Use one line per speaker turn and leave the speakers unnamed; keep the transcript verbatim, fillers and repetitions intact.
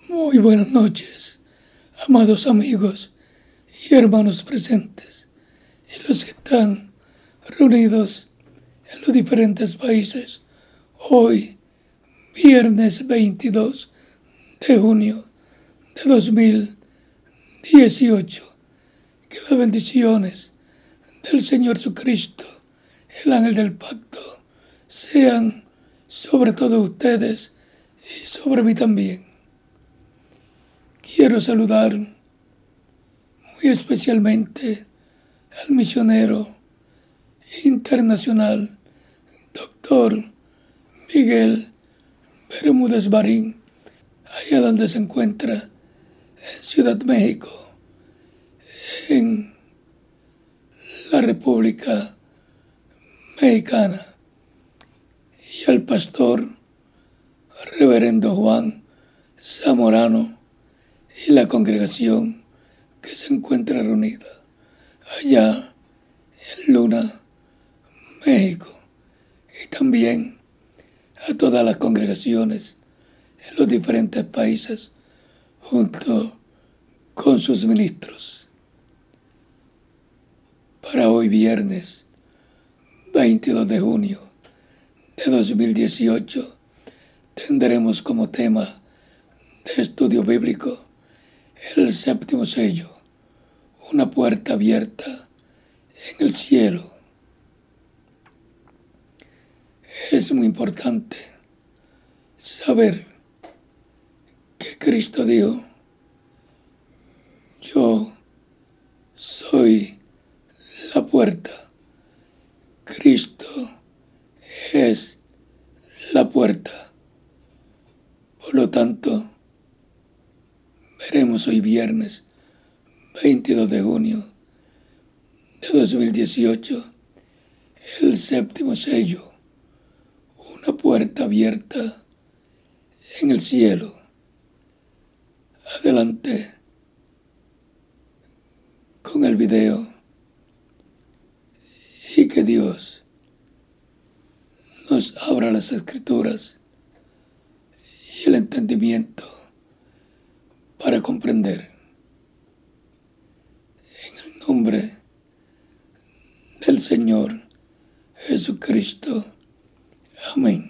Muy buenas noches, amados amigos y hermanos presentes, y los que están reunidos en los diferentes países. Hoy, viernes veintidós de junio de dos mil dieciocho, que las bendiciones del Señor Jesucristo, el ángel del pacto, sean sobre todos ustedes y sobre mí también. Quiero saludar muy especialmente al misionero internacional, doctor Miguel Bermúdez Barín, allá donde se encuentra, en Ciudad México, en la República Mexicana, y al pastor reverendo Juan Zamorano y la congregación que se encuentra reunida allá en Luna, México, y también a todas las congregaciones en los diferentes países junto con sus ministros. Para hoy viernes veintidós de junio de dos mil dieciocho tendremos como tema de estudio bíblico el séptimo sello, una puerta abierta en el cielo. Es muy importante saber que Cristo dijo: yo soy la puerta. Cristo es la puerta. Por lo tanto, veremos hoy viernes veintidós de junio de dos mil dieciocho el séptimo sello, una puerta abierta en el cielo. Adelante con el video y que Dios nos abra las escrituras y el entendimiento para comprender. En el nombre del Señor Jesucristo. Amén.